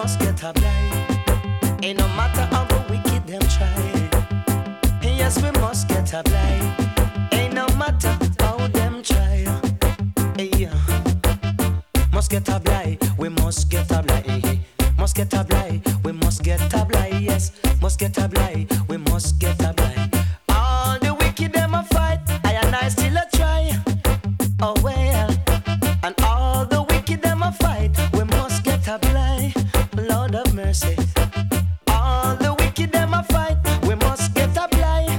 must get a blind. Ain't no matter how the wicked them try. Yes, we must get a blind. Ain't no matter how them try. Yeah. Must get a blind. We must get a blind. Must get a blind. We must get a blind. Yes, must get a blind. We must get a blind. All the wicked them a fight. I and I still a try. Oh well. And all the wicked them a fight. We must get a blind. Lord of mercy. All the wicked them a fight. We must get a blind.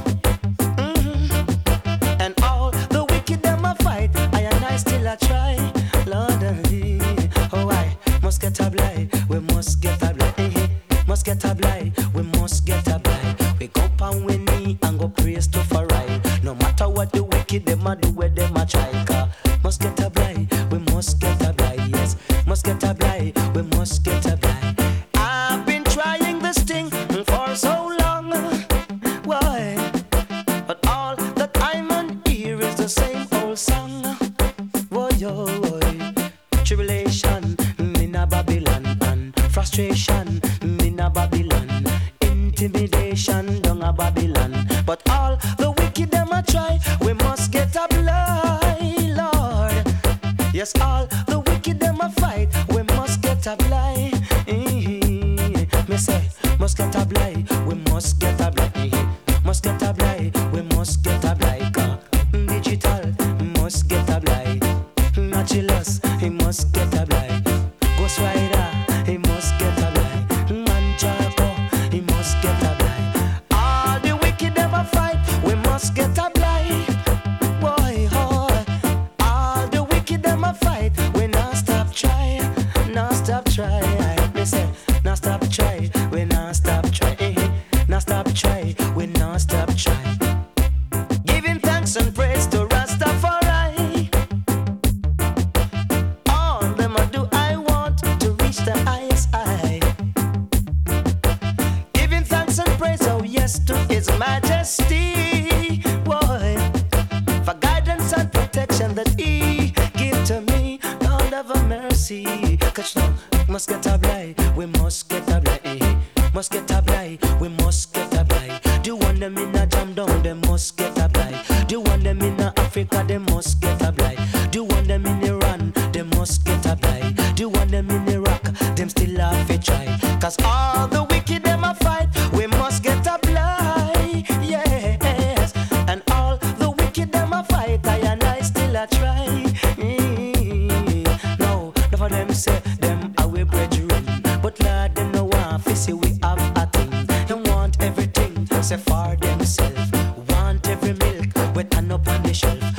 And all the wicked them a fight. I and I still a try. Lord of me. Oh I must get a blind. We must get a blind. Must get a blind. We must get a blind. We go on we knee and go praise to for right. No matter what the wicked them a do, where them a try. Must get a blind. We must get a blind. Yes, must get a blind. We must get a blind. I've been trying this thing for so long. Why? But all that I'm on here is the same old song. Boy, oh, boy. Tribulation in a Babylon and frustration in a Babylon. Intimidation down a Babylon. But all the wicked them a try. We must get a blind, Lord. Yes, all the wicked them a fight. We must get a blind. Me say, must get a blind. We must get a blind. Must get a blind. We must get a blind. Digital, must get a blind. Nachilus, he must get a blind. Ghost Rider, he must get a blind. Manjaco, he must get a blind. All the wicked them a fight. We must get a blind. Boy, oh, all the wicked them a fight. We not stop try, not stop try. Me say, not stop try. We not stop try. Not stop try. We not stop try. Giving thanks and praise to Rastafari. All them I do, I want to reach the highest high. Giving thanks and praise, oh yes, to His Majesty. Boy, for guidance and protection that He give to me. Lord of mercy. Catch now, must get a blind. We must get a blind. Must get a blind. We must get a blind. Do one them in a jam down, they must get a blind. Do one them in a Africa, they must get a blind. Do one them in Iran, they must get a blind. Do one them in Iraq, them still have to try. Cause all the wicked them a fight. We must get a blind. Yes. And all the wicked them a fight. I and I still a try. No, none of them say them are we brethren. But Lord, them no want to see we have a thing. They want everything, say for themselves. Want every milk, we turn up on the shelf.